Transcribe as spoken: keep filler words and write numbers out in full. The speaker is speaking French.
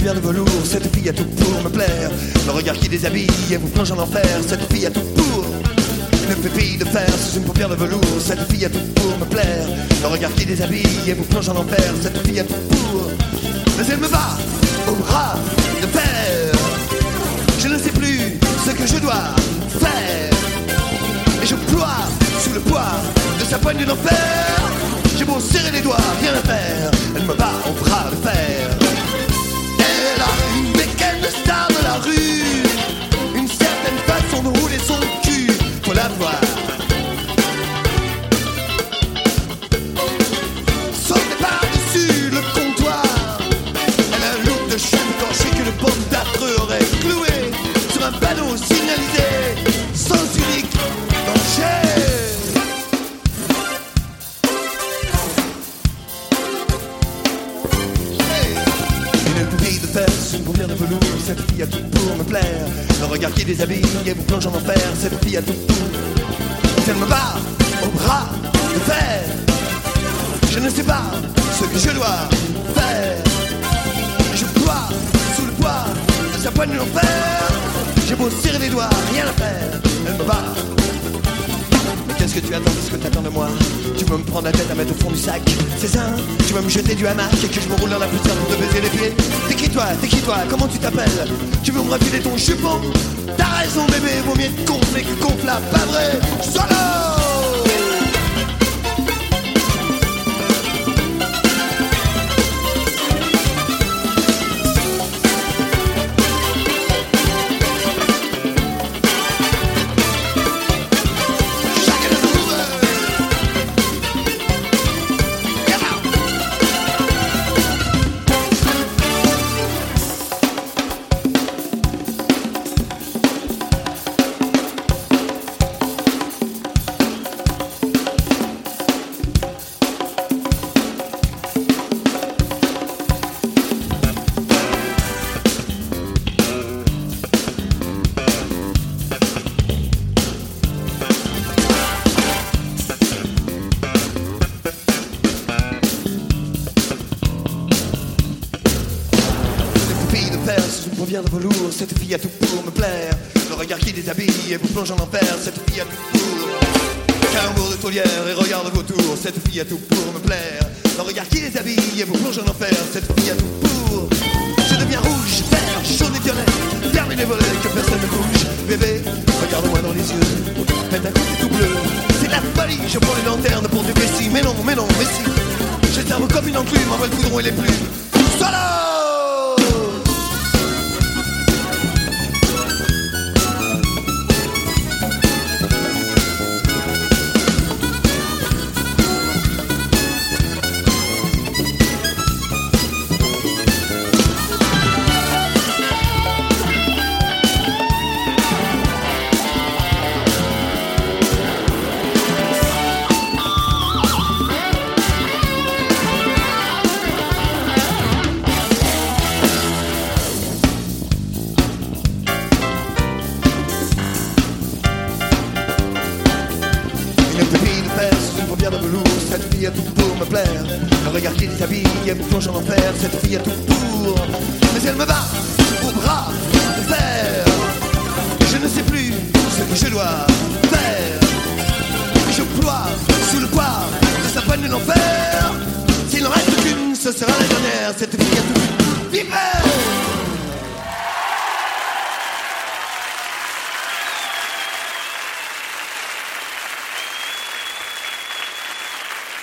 paupières de velours, cette fille a tout pour me plaire. Le regard qui déshabille et vous plonge en enfer, cette fille a tout pour. Une pupille de fer sous une paupière de velours, cette fille a tout pour me plaire. Le regard qui déshabille et vous plonge en enfer, cette fille a tout pour. Mais elle me bat au bras de fer. Je ne sais plus ce que je dois faire. Et je ploie sous le poids de sa poigne d'enfer. J'ai beau serrer les doigts, rien à faire. Elle me bat au bras de fer. Elle a une bécane de star de la rue, une certaine façon de rouler son cul, faut la voir. Sauter par-dessus le comptoir. Elle a un look de chef écorché que le pomme d'affreux aurait cloué sur un panneau signalisé sens unique danger. Une paupière de velours, cette fille a tout pour me plaire. Le regard qui déshabille et vous plonge en enfer, cette fille a tout pour. Elle me bat au bras de fer. Je ne sais pas ce que je dois faire. Je ploie sous le poids de sa poigne d'enfer. J'ai beau serrer les doigts, rien à faire. Elle me bat. Mais qu'est-ce que tu attends, qu'est-ce que t'attends de moi? Tu veux me prendre la tête à mettre au fond du sac, c'est ça? Tu veux me jeter du hamac et que je me roule dans la poussière pour te baiser les pieds? T'es qui toi? T'es qui toi? Comment tu t'appelles? Tu veux me refiler ton jupon? T'as raison bébé, vaut mieux être con mais que gonfle là, pas vrai? Solo! Sous une paupière de velours, cette fille a tout pour me plaire. Le regard qui déshabille et vous plonge en enfer, cette fille a tout pour. Calembour de taulière et regard de vautour, cette fille a tout pour me plaire. Le regard qui déshabille et vous plonge en enfer, cette fille a tout pour. Je deviens rouge, vert, jaune et violet. Fermez les volets, que personne ne bouge. Bébé, regarde-moi dans les yeux. Faites un côté tout bleu. C'est la folie, je prends les lanternes pour te baisser. Mais non, mais non, mais si. Je t'aime comme une enclume, envoie le coudron et les plumes. Solo! De velours, cette fille a tout pour me plaire. Le regard qui déshabille et vous plonge en enfer, cette fille a tout pour. Mais elle me bat au bras de fer. Je ne sais plus ce que je dois